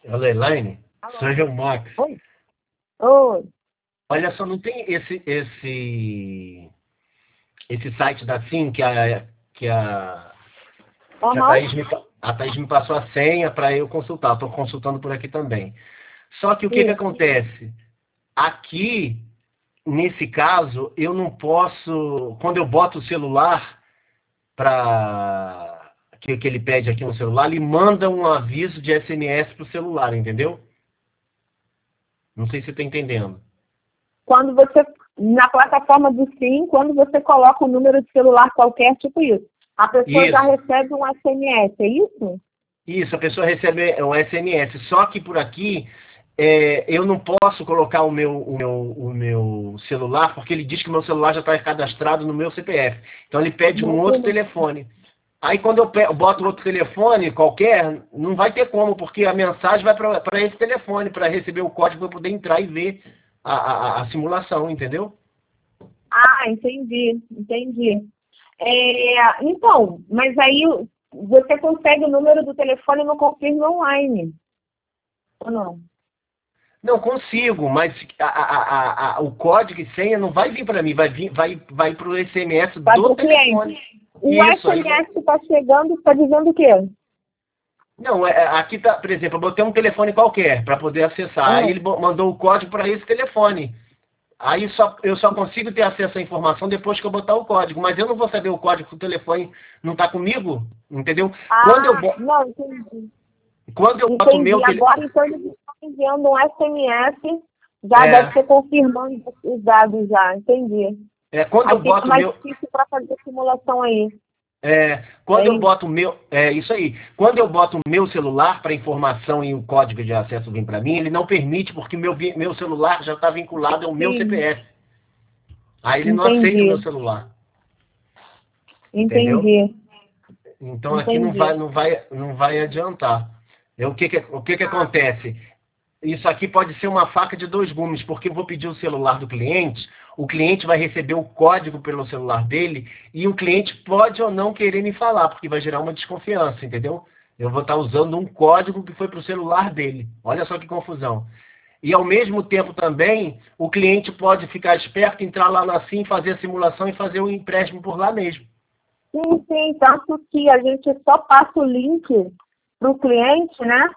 Ela, Elaine, sou Alô? eu, Max. Oi? Oi? Olha só, não tem esse site da SIM que a, que Aham. A Thaís me passou a senha para eu consultar. Estou consultando por aqui também. Só que o que Isso. acontece? Aqui, nesse caso, eu não posso. Quando eu boto o celular para. Que ele pede aqui no celular, ele manda um aviso de SMS para o celular, entendeu? Não sei se você está entendendo. Quando você, na plataforma do SIM, quando você coloca um número de celular qualquer, tipo isso, a pessoa já Isso. recebe um SMS, é isso? Isso, a pessoa recebe um SMS. Só que por aqui eu não posso colocar o meu celular, porque ele diz que o meu celular já está cadastrado no meu CPF. Então ele pede um outro Muito. telefone. Aí quando eu boto outro telefone qualquer, não vai ter como, porque a mensagem vai para esse telefone, para receber o código para poder entrar e ver a simulação, entendeu? Ah, entendi, entendi. Então, mas aí você consegue o número do telefone no Confirma Online, ou não? Não consigo, mas o código e senha não vai vir para mim, vai para o SMS Vai para do o cliente. telefone. O Isso, aí SMS que está chegando está dizendo o quê? não, aqui tá, por exemplo, eu botei um telefone qualquer para poder acessar. Aí Ah, ele mandou o código para esse telefone. Aí eu só consigo ter acesso à informação depois que eu botar o código, mas eu não vou saber o código que o telefone não está comigo, entendeu? não, entendi. Quando eu boto o meu Entendi. telefone. Agora, então, eles estão enviando um SMS, já deve É, ser confirmando os dados já, entendi. quando Aí eu fica boto o mais meu. difícil para fazer a simulação aí. Quando É eu isso. boto o meu. É isso aí. Quando eu boto o meu celular para informação e o código de acesso vir para mim, ele não permite, porque meu celular já está vinculado ao meu Sim, CPF. Aí ele não aceita o meu entendi, celular. Entendeu? entendi, Então aqui entendi. não vai adiantar. O que Ah, acontece? Isso aqui pode ser uma faca de dois gumes, porque eu vou pedir o celular do cliente, o cliente vai receber o código pelo celular dele, e o cliente pode ou não querer me falar, porque vai gerar uma desconfiança, entendeu? Eu vou estar usando um código que foi para o celular dele. Olha só que confusão. E ao mesmo tempo também, o cliente pode ficar esperto, entrar lá na SIM, fazer a simulação e fazer o empréstimo por lá mesmo. sim, sim, tanto que a gente só passa o link para o cliente, né?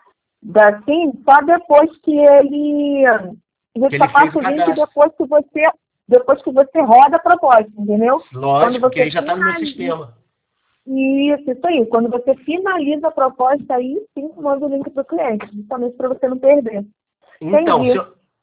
Só depois que ele. A Que gente só ele fez passa o o link cadastro. depois que você roda a proposta, entendeu? Quando Lógico, que você aí já está no meu finaliza. sistema. Isso aí. Quando você finaliza a proposta, aí sim manda o link para o cliente, justamente para você não perder. Então, Entendi.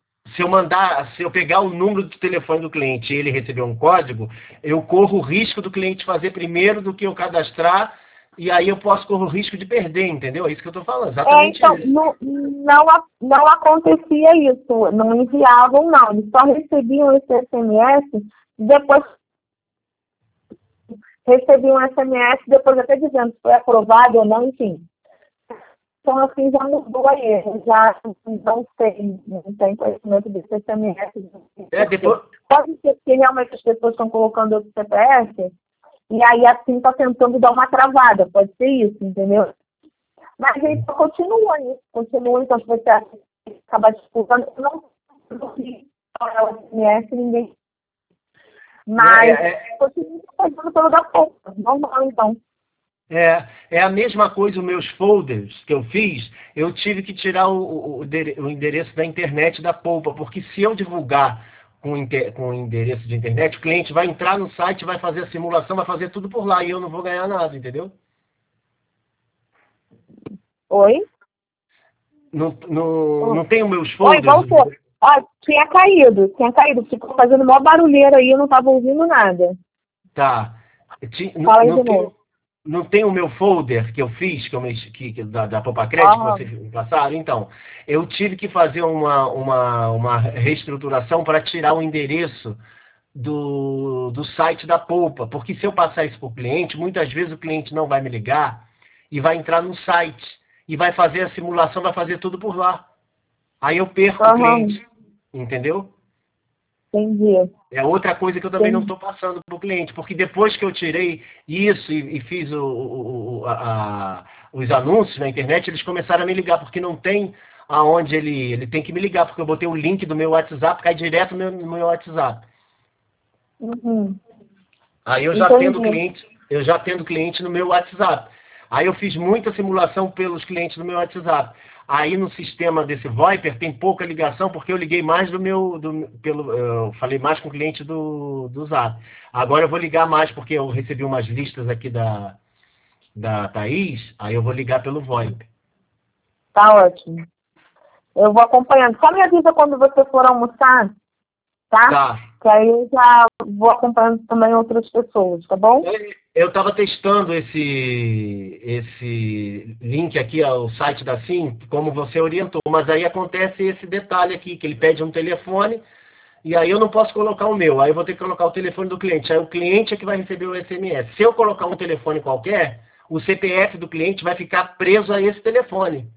se eu pegar o número do telefone do cliente e ele receber um código, eu corro o risco do cliente fazer primeiro do que eu cadastrar, e aí eu posso correr o risco de perder, entendeu? É isso que eu estou falando, exatamente Então, isso. não acontecia isso, não enviavam, não. Eles só recebiam esse SMS, depois recebiam um SMS, depois até dizendo se foi aprovado ou não, enfim. Então, assim, já mudou aí. Já não sei, não tem conhecimento desse SMS. É, Por quê? depois, Pode ser que realmente as pessoas estão colocando outro CPF, e aí assim está tentando dar uma travada, pode ser isso, entendeu? Mas a gente continua isso, continua, então se você acabar disputando, eu não vi o SMS, ninguém, né, mas continua fazendo pelo da pouco, normal, então. é a mesma coisa, os meus folders que eu fiz, eu tive que tirar o endereço da internet da polpa, porque se eu divulgar com o endereço de internet, o cliente vai entrar no site, vai fazer a simulação, vai fazer tudo por lá, e eu não vou ganhar nada, entendeu? Oi? Não tenho meus Oi, folders. voltou. Ó, tinha caído, ficou fazendo mó barulheiro aí, eu não estava ouvindo nada. Tá. Fala aí de novo. Não tem o meu folder que eu fiz, da Poupa Crédito, que Aham, vocês me passaram? Então, eu tive que fazer uma reestruturação para tirar o endereço do site da Poupa, porque se eu passar isso para o cliente, muitas vezes o cliente não vai me ligar e vai entrar no site e vai fazer a simulação, vai fazer tudo por lá. Aí eu perco o aham, cliente, entendeu? entendi, É outra coisa que eu também não entendi. estou passando para o cliente, porque depois que eu tirei isso e fiz os anúncios na internet, eles começaram a me ligar, porque não tem aonde ele tem que me ligar, porque eu botei o link do meu WhatsApp, cai direto no meu WhatsApp. Uhum. Aí eu já atendo cliente no meu WhatsApp. Aí eu fiz muita simulação pelos clientes do meu WhatsApp. Aí no sistema desse Viper tem pouca ligação, porque eu liguei mais eu falei mais com o cliente do Zap. Agora eu vou ligar mais, porque eu recebi umas listas aqui da Thaís, aí eu vou ligar pelo VoIP. Tá ótimo. Eu vou acompanhando. Só me avisa quando você for almoçar, tá? Tá. Que aí eu já vou acompanhando também outras pessoas, tá bom? Eu estava testando esse link aqui ao site da SIM, como você orientou, mas aí acontece esse detalhe aqui, que ele pede um telefone, e aí eu não posso colocar o meu, aí eu vou ter que colocar o telefone do cliente. Aí o cliente é que vai receber o SMS. Se eu colocar um telefone qualquer, o CPF do cliente vai ficar preso a esse telefone.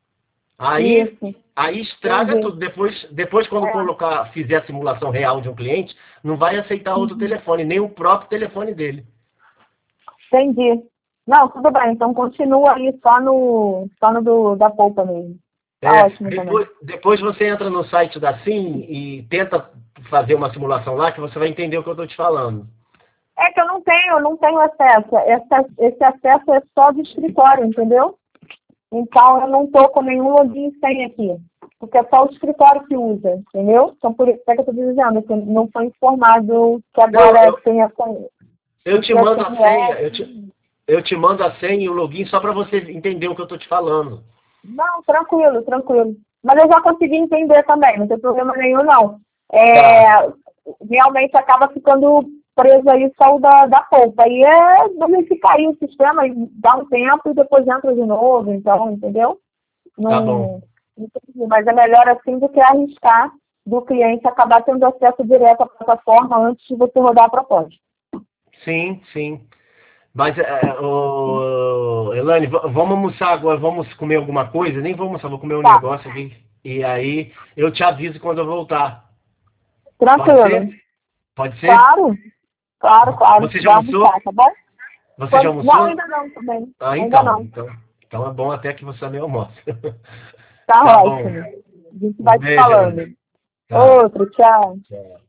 Aí estraga tudo. Depois quando fizer a simulação real de um cliente, não vai aceitar outro telefone, nem o próprio telefone dele. Entendi. Não, tudo bem. Então continua aí só no da polpa mesmo. Tá ótimo depois você entra no site da SIM e tenta fazer uma simulação lá, que você vai entender o que eu estou te falando. É que eu não tenho acesso. Esse acesso é só do escritório, entendeu? Então eu não estou com nenhum login e senha aqui. Porque é só o escritório que usa, entendeu? Então por isso que eu estou dizendo, que não foi informado que agora tem a senha. Eu te mando a senha, eu te mando a senha e o login só para você entender o que eu estou te falando. Não, tranquilo. Mas eu já consegui entender também, não tem problema nenhum, não. Realmente acaba ficando preso aí só o da polpa. Aí verificar aí o sistema, e dá um tempo e depois entra de novo, então, entendeu? Tá bom. Mas é melhor assim do que arriscar do cliente acabar tendo acesso direto à plataforma antes de você rodar a proposta. Sim. Mas, Elane, vamos almoçar agora, vamos comer alguma coisa? Nem vou almoçar, vou comer um negócio aqui. E aí eu te aviso quando eu voltar. Tranquilo. Pode ser? Claro. Você já almoçou? Almoçar, tá bom? Você já almoçou? Não, ainda não também. Ainda não. Então é bom até que você também almoce. Tá ótimo. Bom. A gente vai te Beijo, falando. Tá. Outro, tchau. Tchau.